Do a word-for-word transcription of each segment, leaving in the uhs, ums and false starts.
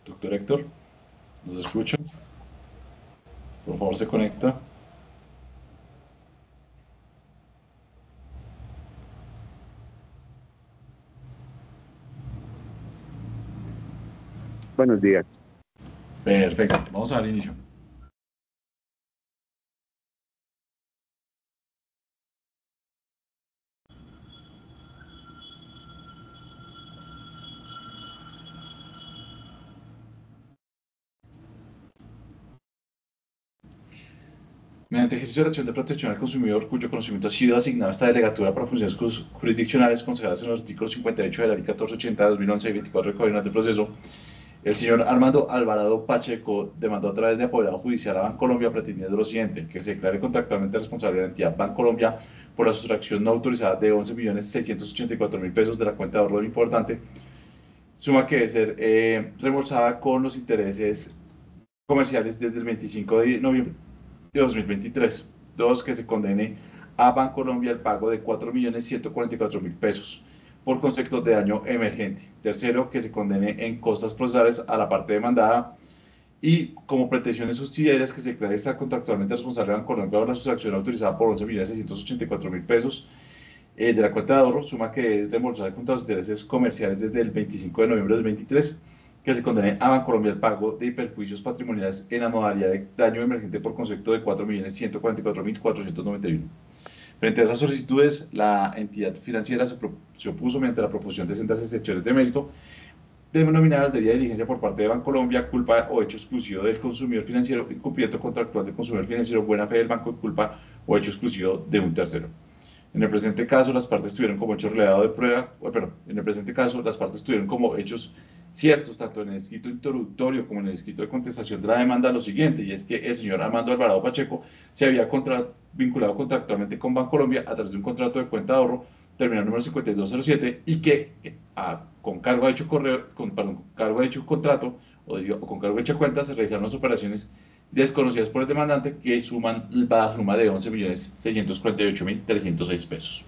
Doctor Héctor, ¿nos escucha? Por favor, se conecta. Buenos días. Perfecto, vamos a dar inicio. Mediante ejercicio de la acción de protección al consumidor, cuyo conocimiento ha sido asignado a esta delegatura para funciones jurisdiccionales consagradas en los artículos cincuenta y ocho de la Ley catorce ochenta de dos mil once y veinticuatro de Código de Proceso, el señor Armando Alvarado Pacheco demandó a través de apoderado judicial a Bancolombia pretendiendo lo siguiente: que se declare contractualmente responsable de la entidad Bancolombia por la sustracción no autorizada de once millones seiscientos ochenta y cuatro mil pesos de la cuenta de ahorro importante, suma que debe ser eh, reembolsada con los intereses comerciales desde el veinticinco de noviembre de dos mil veintitrés. Dos, que se condene a Bancolombia el pago de cuatro millones ciento cuarenta y cuatro mil pesos por concepto de daño emergente. Tercero, que se condene en costas procesales a la parte demandada. Y como pretensiones subsidiarias, que se declare estar contractualmente responsable de Bancolombia por la sustracción autorizada por once millones seiscientos ochenta y cuatro mil pesos eh, de la cuenta de ahorro, suma que es reembolsada contra los intereses comerciales desde el veinticinco de noviembre del veintitrés, que se condene a Bancolombia el pago de perjuicios patrimoniales en la modalidad de daño emergente por concepto de cuatro millones ciento cuarenta y cuatro mil cuatrocientos noventa y uno. Frente a esas solicitudes, la entidad financiera se, pro, se opuso mediante la proposición de sendas excepciones de mérito denominadas debida diligencia por parte de Bancolombia, culpa o hecho exclusivo del consumidor financiero, incumplimiento contractual del consumidor financiero, buena fe del banco, culpa o hecho exclusivo de un tercero. En el presente caso, las partes tuvieron como hecho relevado de prueba, oh, perdón, en el presente caso, las partes tuvieron como hechos ciertos, tanto en el escrito introductorio como en el escrito de contestación de la demanda, lo siguiente, y es que el señor Armando Alvarado Pacheco se había contra, vinculado contractualmente con Bancolombia a través de un contrato de cuenta de ahorro terminal número cincuenta y dos cero siete y que a, con cargo a hecho correo, con, perdón, con cargo a hecho contrato o, o con cargo a hecha cuenta se realizaron las operaciones desconocidas por el demandante, que suman la suma de once millones seiscientos cuarenta y ocho mil trescientos seis pesos.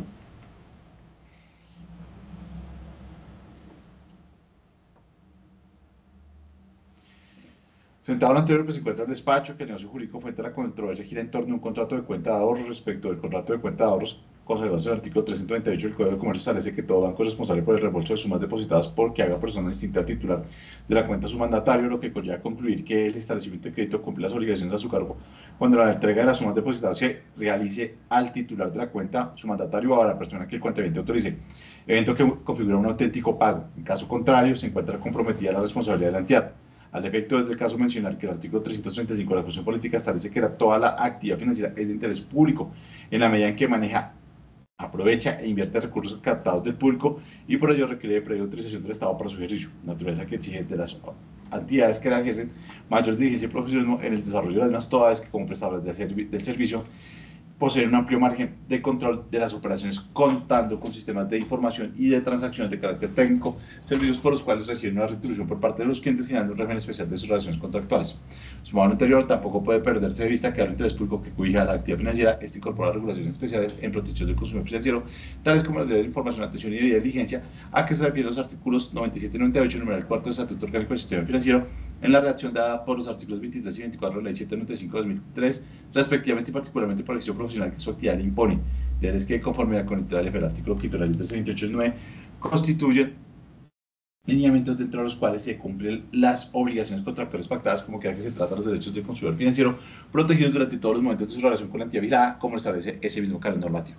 Sentado en lo anterior, pues se encuentra el despacho, que el negocio jurídico fuente de la controversia gira en torno a un contrato de cuenta de ahorros. Respecto del contrato de cuenta de ahorros, consagrado en el artículo trescientos noventa y ocho del Código de Comercio, establece que todo banco es responsable por el reembolso de sumas depositadas por que haga persona distinta al titular de la cuenta su mandatario, lo que conlleva concluir que el establecimiento de crédito cumple las obligaciones a su cargo cuando la entrega de las sumas depositadas se realice al titular de la cuenta, su mandatario, o a la persona que el cuentaviente autorice, evento que configura un auténtico pago. En caso contrario, se encuentra comprometida la responsabilidad de la entidad. Al efecto, es del caso mencionar que el artículo trescientos treinta y cinco de la Constitución Política establece que la, toda la actividad financiera es de interés público, en la medida en que maneja, aprovecha e invierte recursos captados del público, y por ello requiere previa autorización del Estado para su ejercicio, naturaleza que exige de las entidades que la ejercen mayor diligencia y profesionalismo en el desarrollo de las mismas, todas vez que como prestadores de servi del servicio poseen un amplio margen de control de las operaciones, contando con sistemas de información y de transacciones de carácter técnico, servicios por los cuales reciben una retribución por parte de los clientes, generando un régimen especial de sus relaciones contractuales. Sumado a lo anterior, tampoco puede perderse de vista que al interés público que cobija la actividad financiera, este incorpora regulaciones especiales en protección del consumidor financiero, tales como las leyes de información, atención y de diligencia, a que se refieren los artículos noventa y siete y noventa y ocho, numeral cuarto del Estatuto Orgánico del Sistema Financiero, en la redacción dada por los artículos veintitrés y veinticuatro de la Ley setecientos noventa y cinco de dos mil tres, respectivamente, y particularmente por la gestión profesional que su actividad le impone, de que, conformidad con el F, el artículo quinto de la Ley trescientos veintiocho nueve, constituyen lineamientos dentro de los cuales se cumplen las obligaciones contractuales pactadas, como que se trata de los derechos del consumidor financiero, protegidos durante todos los momentos de su relación con la entidad vigilada, como establece ese mismo canon normativo.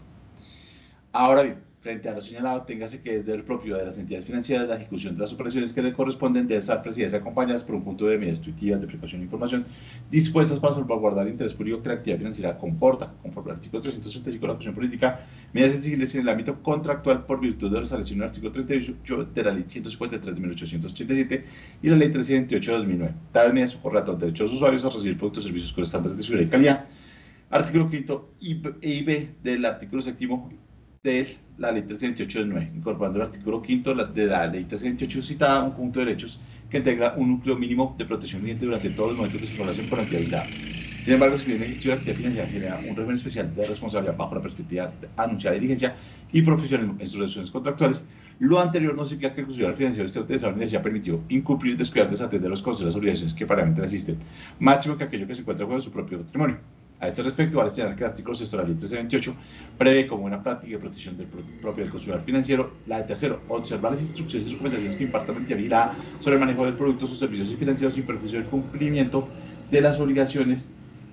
Ahora bien, frente a lo señalado, téngase que es del propio de las entidades financieras la ejecución de las operaciones que le corresponden de estar presididas y acompañadas por un conjunto de medidas intuitivas de precaución e información dispuestas para salvaguardar el interés público que la actividad financiera comporta, conforme al artículo trescientos treinta y cinco de la Constitución Política, medidas exigibles en el ámbito contractual por virtud de lo establecido en el artículo treinta y ocho de la Ley ciento cincuenta y tres de mil ochocientos ochenta y siete y la Ley trescientos veintiocho de dos mil nueve. Tales medidas socorren a todos los derechos de los usuarios a recibir productos y servicios con estándares de seguridad y calidad. Artículo quinto e y b del artículo séptimo de la Ley trescientos veintiocho del nueve, incorporando el artículo quinto de la Ley trescientos veintiocho citada, un conjunto de derechos que integra un núcleo mínimo de protección cliente durante todos los momentos de su relación con la entidad vigilada. Sin embargo, si bien el ejercicio de la actividad financiera genera un régimen especial de responsabilidad bajo la perspectiva de anunciada diligencia y profesionalismo en sus relaciones contractuales, Lo anterior no significa que el consumidor financiero esté autorizado ni sea permitido incumplir, descuidar, desatender los costos y las obligaciones que paremente le existen, máximo que aquello que se encuentra en juego de su propio patrimonio. A este respecto, vale señalar que el artículo sexto de la ley trece veintiocho prevé como una práctica de protección del propio del consumidor financiero la de tercero, observar las instrucciones y recomendaciones que imparta la entidad vigilada sobre el manejo del producto o servicios financieros sin perjuicio del cumplimiento de las obligaciones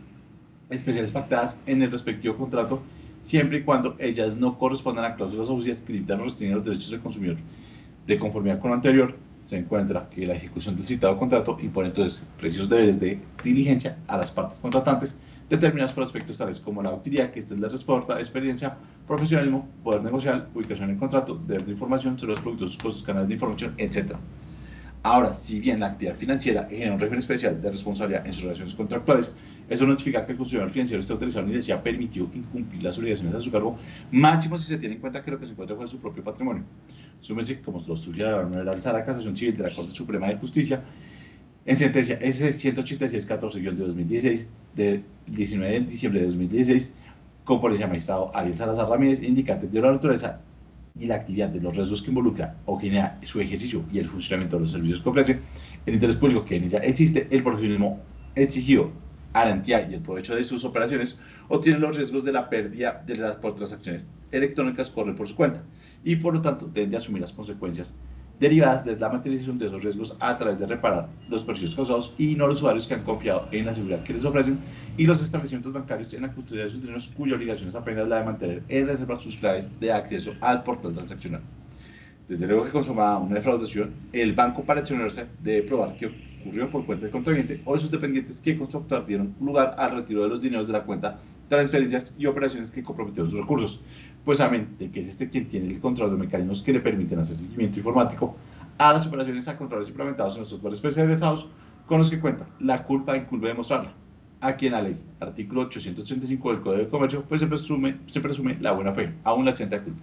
especiales pactadas en el respectivo contrato, siempre y cuando ellas no correspondan a cláusulas abusivas que limitan o restringen los derechos del consumidor. De conformidad con lo anterior, se encuentra que la ejecución del citado contrato impone entonces precisos deberes de diligencia a las partes contratantes, determinados por aspectos tales como la utilidad, que ésta les reporta, experiencia, profesionalismo, poder negociar, ubicación en el contrato, deber de información sobre los productos, sus costos, canales de información, etcétera. Ahora, si bien la actividad financiera genera un régimen especial de responsabilidad en sus relaciones contractuales, eso no significa que el consumidor financiero esté autorizado ni le sea permitido incumplir las obligaciones a su cargo, máximo si se tiene en cuenta que lo que se encuentra fue su propio patrimonio. Súmese, como lo sugiere la Norma de la Casación Civil de la Corte Suprema de Justicia, en sentencia S ciento ochenta y seis catorce de dos mil dieciséis, de diecinueve de diciembre de dos mil dieciséis, con por el magistrado Ariel Salazar Ramírez, indica que de la naturaleza y la actividad de los riesgos que involucra o genera su ejercicio y el funcionamiento de los servicios que ofrece, el interés público que en ella existe, el profesionalismo exigido a la entidad y el provecho de sus operaciones, o tiene los riesgos de la pérdida de las por transacciones electrónicas corren por su cuenta y por lo tanto deben de asumir las consecuencias derivadas de la materialización de esos riesgos a través de reparar los perjuicios causados y no los usuarios que han confiado en la seguridad que les ofrecen y los establecimientos bancarios en la custodia de sus dineros cuya obligación es apenas la de mantener en reserva sus claves de acceso al portal transaccional. Desde luego que consumada una defraudación, el banco para exonerarse debe probar que ocurrió por cuenta del contrayente o de sus dependientes que con su actuar dieron lugar al retiro de los dineros de la cuenta, transferencias y operaciones que comprometieron sus recursos, pues amén de que es este quien tiene el control de mecanismos que le permiten hacer seguimiento informático a las operaciones a controles implementados en los software especializados con los que cuenta. La culpa incumbe demostrarla. Aquí en la ley, artículo ochocientos treinta y cinco del Código de Comercio, pues se presume, se presume la buena fe, aún la exenta de culpa.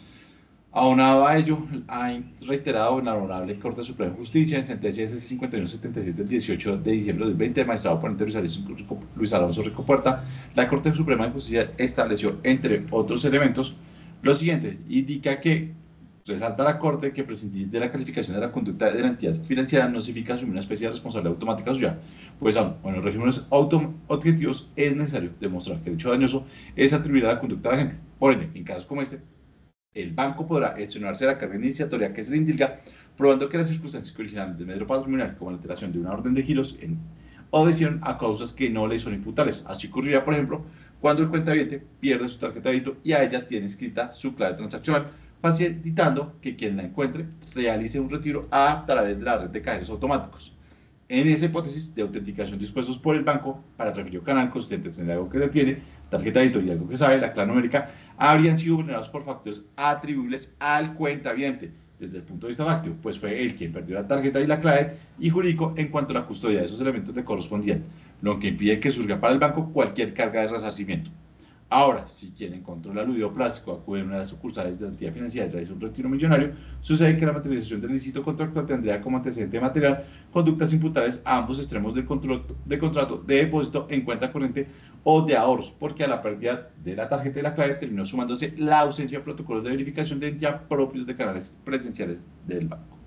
Aunado a ello, ha reiterado la Honorable Corte Suprema de Justicia en sentencia S cincuenta y uno setenta y siete del dieciocho de diciembre del veinte, magistrado ponente Luis Alonso Rico Puerta, la Corte Suprema de Justicia estableció, entre otros elementos, lo siguiente: indica que resalta la Corte que prescindir de la calificación de la conducta de la entidad financiera no significa asumir una especie de responsabilidad automática suya, pues aun en los regímenes objetivos es necesario demostrar que el hecho dañoso es atribuir a la conducta de la gente. Por ende, en casos como este, el banco podrá exonerarse de la carga iniciatoria que se le indica, probando que las circunstancias que originaron del medio patrimonial, como la alteración de una orden de giros, en obedecieron a causas que no le son imputables. Así ocurrirá, por ejemplo, cuando el cuentaviente pierde su tarjeta de débito y a ella tiene escrita su clave transaccional, facilitando que quien la encuentre realice un retiro a través de la red de cajeros automáticos. En esa hipótesis de autenticación dispuestos por el banco para el referido canal consistentes en algo que se tiene, tarjeta de débito y algo que sabe, la clave numérica, habrían sido vulnerados por factores atribuibles al cuentaviente desde el punto de vista fáctico, pues fue él quien perdió la tarjeta y la clave, y jurídico en cuanto a la custodia de esos elementos le correspondían, lo que impide que surja para el banco cualquier carga de resarcimiento. Ahora, si quien encontró el aludido plástico acude a una de las sucursales de la entidad financiera y realiza un retiro millonario, sucede que la materialización del ilícito contractual tendría como antecedente material conductas imputables a ambos extremos del contrato, de contrato de depósito en cuenta corriente o de ahorros, porque a la pérdida de la tarjeta y la clave terminó sumándose la ausencia de protocolos de verificación de identidad propios de canales presenciales del banco.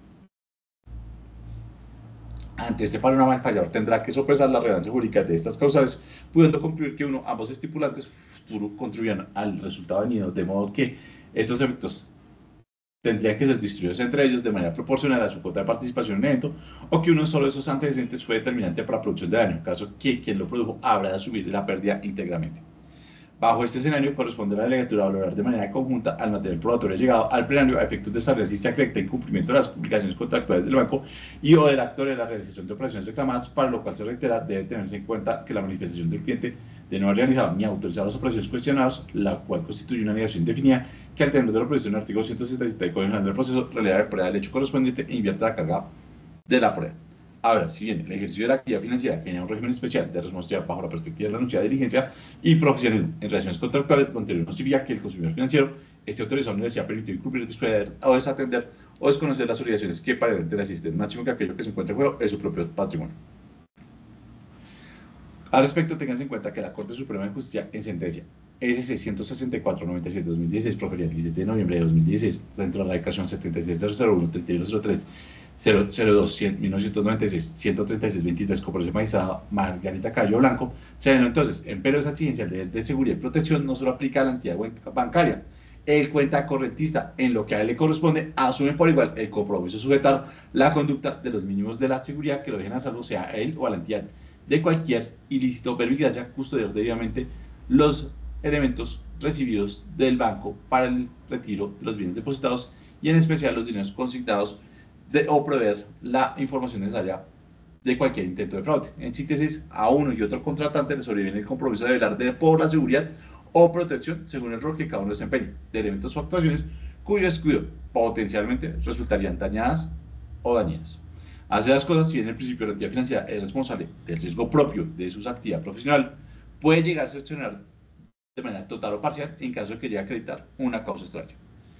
Ante este panorama, el fallador tendrá que sopesar la relevancia jurídica de estas causales, pudiendo concluir que uno, ambos estipulantes futuro contribuyan al resultado venido, de modo que estos efectos tendrían que ser distribuidos entre ellos de manera proporcional a su cuota de participación en el evento, o que uno solo de esos antecedentes fue determinante para la producción de daño, caso que quien lo produjo habrá de asumir la pérdida íntegramente. Bajo este escenario, corresponde a la delegatura valorar de manera conjunta al material probatorio llegado al plenario a efectos de establecer si se acredita incumplimiento de las obligaciones contractuales del banco y o del actor de la realización de operaciones reclamadas, para lo cual se reitera debe tenerse en cuenta que la manifestación del cliente de no haber realizado ni autorizado las operaciones cuestionadas, la cual constituye una negación indefinida que al término de lo previsto en el artículo ciento sesenta y siete del Código General del Proceso releva de prueba del hecho correspondiente e invierte la carga de la prueba. Ahora, si bien el ejercicio de la actividad financiera genera un régimen especial de responsabilidad bajo la perspectiva de la anunciada diligencia y profesionalismo en relaciones contractuales, lo anterior no significa que el consumidor financiero esté autorizado ni le sea permitido incumplir, descuidar o desatender o desconocer las obligaciones que para el le asisten, máximo que aquello que se encuentra en juego es su propio patrimonio. Al respecto, tengan en cuenta que la Corte Suprema de Justicia, en sentencia S C ciento sesenta y cuatro noventa y siete dos mil dieciséis, proferida el diecisiete de noviembre de dos mil dieciséis, dentro de la radicación setenta y seis cero cero uno treinta y uno cero tres cero cero dos mil novecientos noventa y seis ciento treinta y seis veintitrés, Corporación Magistrada Margarita Cayo Blanco, se denunció entonces, empero es exigencial de, de seguridad y protección, no solo aplica a la entidad bancaria. El cuenta correntista, en lo que a él le corresponde, asume por igual el compromiso de sujetar la conducta de los mínimos de la seguridad que lo dejen a salvo, sea a él o a la entidad, de cualquier ilícito, verbigracia, custodiar debidamente los elementos recibidos del banco para el retiro de los bienes depositados y en especial los dineros consignados de, o proveer la información necesaria de cualquier intento de fraude. En síntesis, a uno y otro contratante les sobreviene el compromiso de velar de, por la seguridad o protección según el rol que cada uno desempeñe de elementos o actuaciones cuyo descuido potencialmente resultarían dañadas o dañinas. Hace las cosas, si bien el principio de la entidad financiera es responsable del riesgo propio de su actividad profesional, puede llegar a sancionar de manera total o parcial en caso de que llegue a acreditar una causa extraña.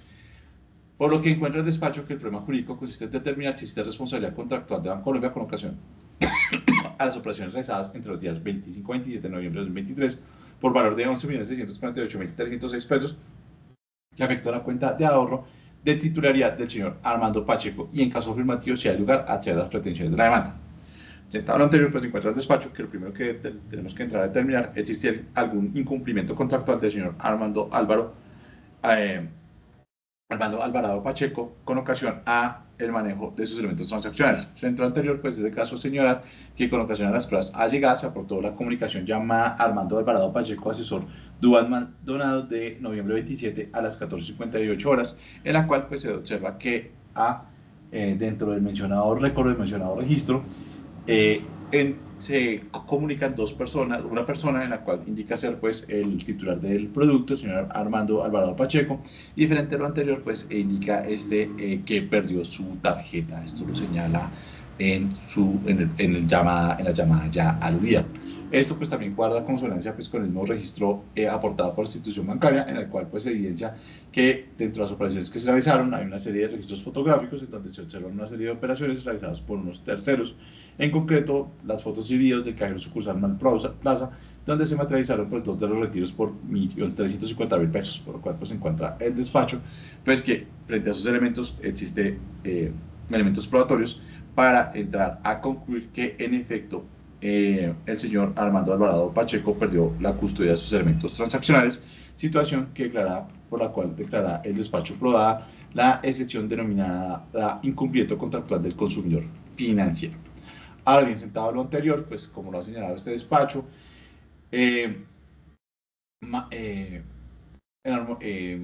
Por lo que encuentra el despacho que el problema jurídico consiste en determinar si existe responsabilidad contractual de Bancolombia con ocasión a las operaciones realizadas entre los días veinticinco y veintisiete de noviembre de dos mil veintitrés por valor de once millones seiscientos cuarenta y ocho mil trescientos seis pesos que afectó a la cuenta de ahorro de titularidad del señor Armando Pacheco y en caso afirmativo si hay lugar a traer las pretensiones de la demanda. Sentado lo anterior, pues encuentra el despacho que lo primero que te tenemos que entrar a determinar es si hay algún incumplimiento contractual del señor Armando Álvaro eh, Armando Alvarado Pacheco con ocasión a el manejo de sus elementos transaccionales. Centro anterior, pues es el caso señalar que con ocasión a las pruebas allegadas se aportó la comunicación llamada Armando Alvarado Pacheco, asesor Dual Maldonado, de noviembre veintisiete a las catorce cincuenta y ocho horas, en la cual pues se observa que a, eh, dentro del mencionado récord, del mencionado registro, eh, en, se comunican dos personas, una persona en la cual indica ser pues el titular del producto, el señor Armando Alvarado Pacheco, y diferente a lo anterior pues indica este eh, que perdió su tarjeta. Esto lo señala en, su, en, el, en, el llamada, en la llamada ya aludida. Esto pues también guarda consonancia pues con el nuevo registro eh, aportado por la institución bancaria, en el cual pues se evidencia que dentro de las operaciones que se realizaron hay una serie de registros fotográficos en donde se observan una serie de operaciones realizadas por unos terceros, en concreto las fotos y videos del cajero sucursal Malplaza Plaza, donde se materializaron pues dos de los retiros por un millón trescientos cincuenta mil pesos, por lo cual pues se encuentra el despacho, pues que frente a esos elementos existe eh, elementos probatorios para entrar a concluir que en efecto Eh, el señor Armando Alvarado Pacheco perdió la custodia de sus elementos transaccionales, situación que declara, por la cual declara el despacho probada la excepción denominada incumplimiento contractual del consumidor financiero. Ahora bien, sentado a lo anterior, pues como lo ha señalado este despacho, eh, eh, eh,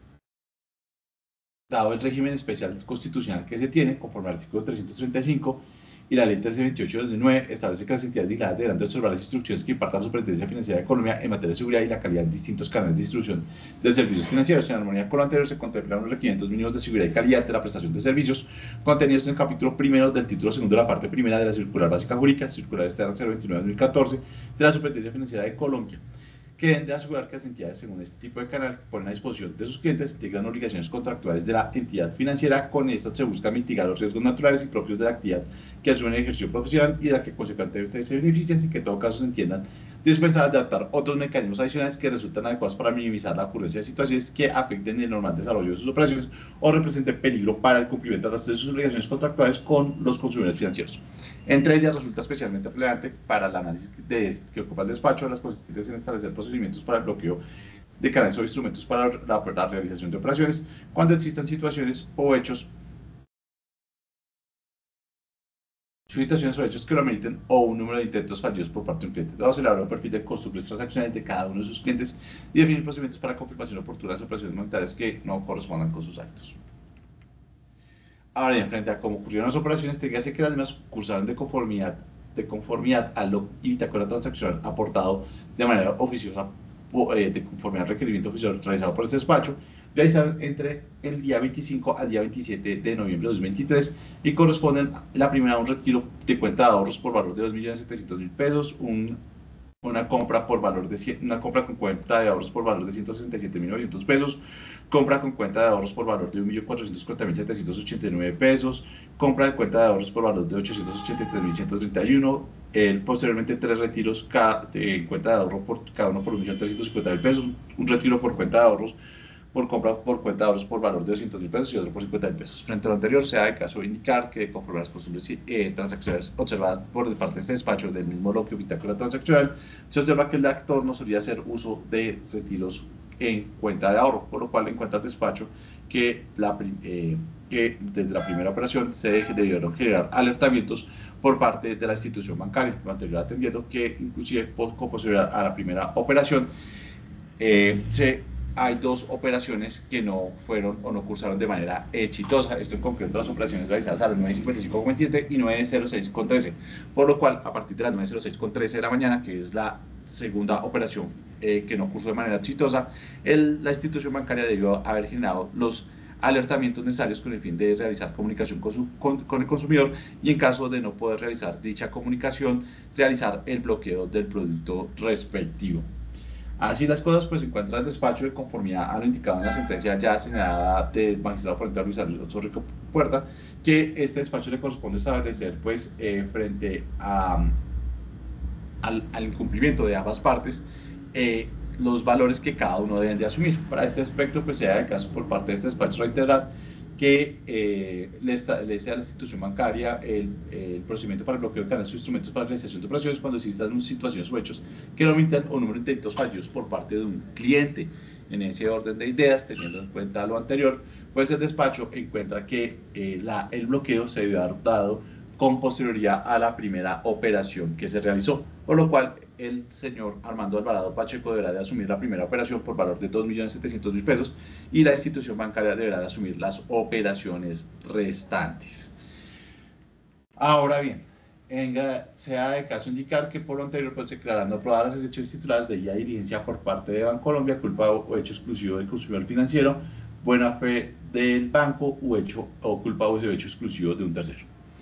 dado el régimen especial constitucional que se tiene, conforme al artículo trescientos treinta y cinco y la ley trescientos veintiocho de dos mil nueve, establece que las entidades vigiladas deberán de observar las instrucciones que imparta la Superintendencia Financiera de Colombia en materia de seguridad y la calidad en distintos canales de distribución de servicios financieros. En armonía con lo anterior, se contemplan los requerimientos mínimos de seguridad y calidad de la prestación de servicios contenidos en el capítulo primero del título segundo de la parte primera de la Circular Básica Jurídica, Circular Externa cero veintinueve de dos mil catorce, de la Superintendencia Financiera de Colombia, que deben de asegurar que las entidades, según este tipo de canal que ponen a disposición de sus clientes, integran obligaciones contractuales de la entidad financiera. Con estas se busca mitigar los riesgos naturales y propios de la actividad que asumen el ejercicio profesional y de la que consecuentemente se benefician, sin que en todo caso se entiendan dispensadas de adaptar otros mecanismos adicionales que resultan adecuados para minimizar la ocurrencia de situaciones que afecten el normal desarrollo de sus operaciones o representen peligro para el cumplimiento de sus obligaciones contractuales con los consumidores financieros. Entre ellas resulta especialmente relevante para el análisis de, que ocupa el despacho, las consistentes en establecer procedimientos para el bloqueo de canales o instrumentos para la, la realización de operaciones cuando existan situaciones o hechos situaciones o hechos que lo ameriten o un número de intentos fallidos por parte de un cliente. Debemos elaborar un perfil de costumbres transaccionales de cada uno de sus clientes y definir procedimientos para confirmación oportuna de operaciones monetarias que no correspondan con sus actos. Ahora bien, frente a cómo ocurrieron las operaciones, téngase que las mismas cursaron de conformidad, de conformidad a lo y bitácora transaccional aportado de manera oficiosa, eh, de conformidad al requerimiento oficioso realizado por este despacho, realizaron entre el día veinticinco al día veintisiete de noviembre de dos mil veintitrés y corresponden la primera a un retiro de cuenta de ahorros por valor de dos millones setecientos mil pesos, un una compra por valor de cien, una compra con cuenta de ahorros por valor de ciento sesenta y siete mil novecientos pesos, compra con cuenta de ahorros por valor de un millón cuatrocientos cuarenta mil setecientos ochenta y nueve pesos, compra de cuenta de ahorros por valor de ochocientos ochenta y tres mil ciento treinta y uno, eh, posteriormente tres retiros cada, en cuenta de ahorro por cada uno por un millón trescientos cincuenta mil pesos, un retiro por cuenta de ahorros por compra por cuenta de ahorros por valor de doscientos mil pesos y otro por cincuenta mil pesos. Frente a lo anterior, se da el caso de indicar que conforme a las costumbres eh, transaccionales observadas por parte de este despacho del mismo loquio bitácora transaccional, se observa que el actor no solía hacer uso de retiros en cuenta de ahorro, por lo cual encuentra el despacho que, la, eh, que desde la primera operación se debieron generar alertamientos por parte de la institución bancaria, lo anterior atendiendo que inclusive con posterioridad a la primera operación eh, se hay dos operaciones que no fueron o no cursaron de manera exitosa. Esto en concreto las operaciones realizadas a las nueve cincuenta y cinco con veintisiete y nueve cero seis con trece. Por lo cual, a partir de las nueve cero seis con trece de la mañana, que es la segunda operación eh, que no cursó de manera exitosa, el, la institución bancaria debió haber generado los alertamientos necesarios con el fin de realizar comunicación con, su, con, con el consumidor y en caso de no poder realizar dicha comunicación, realizar el bloqueo del producto respectivo. Así las cosas, pues se encuentra el despacho de conformidad a lo indicado en la sentencia ya señalada del magistrado ponente Luis Alonso Rico Puerta, que este despacho le corresponde establecer, pues, eh, frente a, al, al, incumplimiento de ambas partes, eh, los valores que cada uno deben de asumir. Para este aspecto, pues, se da el caso por parte de este despacho reiterar que eh, le, está, le sea a la institución bancaria el, el procedimiento para el bloqueo de canales o instrumentos para la realización de operaciones cuando existan situaciones o hechos que no omitan o número de intentos fallidos por parte de un cliente. En ese orden de ideas, teniendo en cuenta lo anterior, pues el despacho encuentra que eh, la, el bloqueo se debe haber dado con posterioridad a la primera operación que se realizó, por lo cual el señor Armando Alvarado Pacheco deberá de asumir la primera operación por valor de dos millones setecientos mil pesos y la institución bancaria deberá de asumir las operaciones restantes. Ahora bien, en, se ha de caso indicar que por lo anterior, pues declarando aprobadas las excepciones tituladas de guía de diligencia por parte de Bancolombia, culpa o hecho exclusivo del consumidor financiero, buena fe del banco o hecho o culpa o hecho exclusivo de un tercero.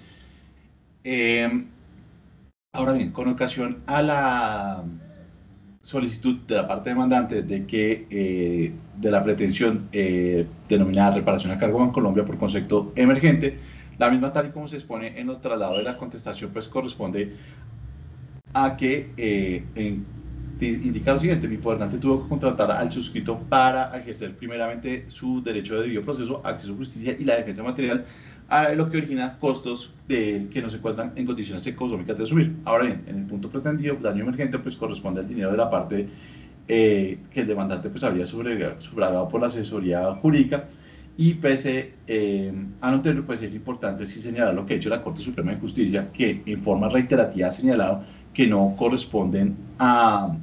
Eh, ahora bien, con ocasión a la solicitud de la parte demandante de que eh, de la pretensión eh, denominada reparación a cargo Bancolombia por concepto emergente, la misma tal y como se expone en los traslados de la contestación, pues corresponde a que eh, en, indica lo siguiente: mi demandante tuvo que contratar al suscrito para ejercer primeramente su derecho de debido proceso, acceso a justicia y la defensa material, a lo que origina costos de, que no se encuentran en condiciones económicas de asumir. Ahora bien, en el punto pretendido, daño emergente, pues corresponde al dinero de la parte eh, que el demandante pues habría subrogado por la asesoría jurídica. Y pese eh, a lo anterior, pues es importante sí señalar lo que ha hecho la Corte Suprema de Justicia, que en forma reiterativa ha señalado que no corresponden a...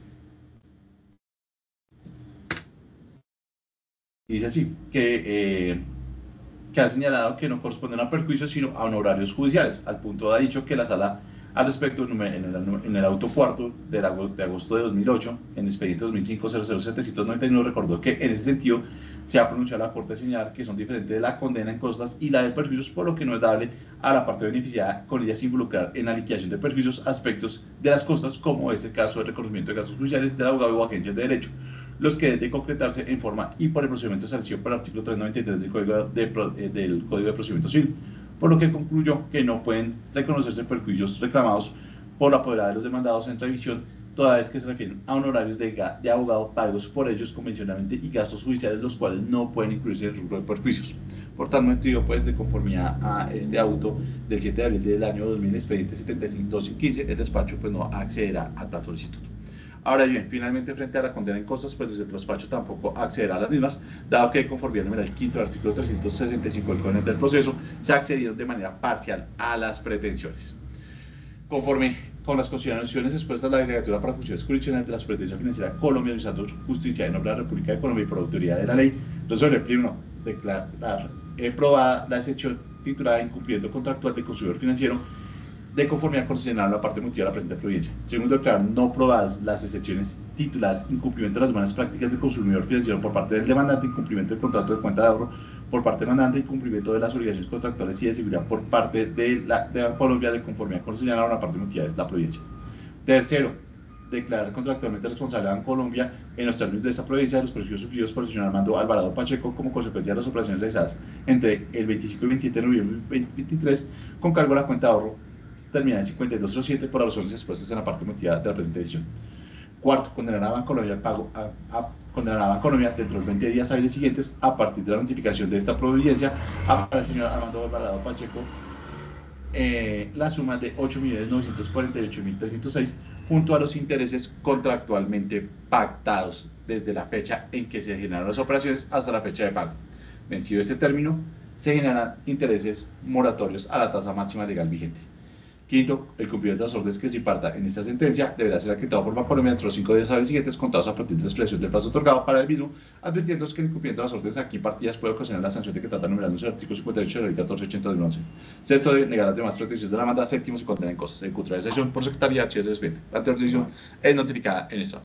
Dice así, que... Eh, que ha señalado que no corresponden a perjuicios sino a honorarios judiciales. Al punto ha dicho que la sala al respecto en el, en el auto cuarto de, la, de agosto de dos mil ocho, en expediente dos mil cinco cero cero setecientos noventa y nueve, recordó que en ese sentido se ha pronunciado la Corte de señalar que son diferentes de la condena en costas y la de perjuicios, por lo que no es dable a la parte beneficiada con ellas involucrar en la liquidación de perjuicios aspectos de las costas, como es el caso del reconocimiento de gastos judiciales del abogado o agencias de derecho, los que deben de concretarse en forma y por el procedimiento establecido por el artículo trescientos noventa y tres del Código de, del Código de Procedimiento Civil, por lo que concluyó que no pueden reconocerse perjuicios reclamados por la apoderada de los demandados en revisión, toda vez que se refieren a honorarios de, de abogado pagos por ellos convencionalmente y gastos judiciales, los cuales no pueden incluirse en el rubro de perjuicios. Por tal motivo, pues, de conformidad a este auto del siete de abril del año dos mil, expediente setenta y cinco doscientos quince, el despacho pues no accederá a tal solicitud. Ahora bien, finalmente, frente a la condena en costas, pues desde el despacho tampoco accederá a las mismas, dado que, conforme al numeral quinto del artículo trescientos sesenta y cinco del Código del Proceso, se accedieron de manera parcial a las pretensiones. Conforme con las consideraciones expuestas la delegatura para funciones jurisdiccionales de la Superintendencia Financiera Colombia, administrando justicia en nombre de la República de Colombia y por autoridad de la ley, resuelve, primero, declarar aprobada la excepción titulada Incumplimiento Contractual de Consumidor Financiero, de conformidad con señalado en la parte motiva de la presente providencia. Segundo, declarar no aprobadas las excepciones tituladas Incumplimiento de las buenas prácticas del consumidor financiero por parte del demandante, incumplimiento del contrato de cuenta de ahorro por parte del demandante, incumplimiento de las obligaciones contractuales y de seguridad por parte de la de Colombia, de conformidad con señalado en la parte motiva de la providencia. Tercero, declarar contractualmente responsable a Bancolombia en los términos de esta provincia de los perjuicios sufridos por el señor Armando Alvarado Pacheco como consecuencia de las operaciones realizadas entre el veinticinco y veintisiete de noviembre de dos mil veintitrés con cargo a la cuenta de ahorro terminada en cincuenta y dos cero siete por las razones expuestas en la parte motivada de la presente edición. Cuarto, condenar a Bancolombia al pago a, a condenar a Bancolombia dentro de los veinte días hábiles siguientes a partir de la notificación de esta providencia a para el señor Armando Alvarado Pacheco eh, la suma de ocho millones novecientos cuarenta y ocho mil trescientos seis junto a los intereses contractualmente pactados desde la fecha en que se generaron las operaciones hasta la fecha de pago. Vencido este término, se generan intereses moratorios a la tasa máxima legal vigente. Quinto, el cumplimiento de las órdenes que se imparta en esta sentencia deberá ser acreditado por Bancolombia dentro de los cinco días hábiles siguientes contados a partir de la expiración del plazo otorgado para el mismo, advirtiéndonos que el cumplimiento de las órdenes aquí impartidas puede ocasionar la sanción de que trata numerándose el artículo cincuenta y ocho de la ley catorce ochenta de once. Sexto, de negar las demás protecciones de la demanda. Séptimo, se condena en cosas. Ejecutará la decisión por secretaría, archivo de expediente. La anterior decisión es notificada en esta.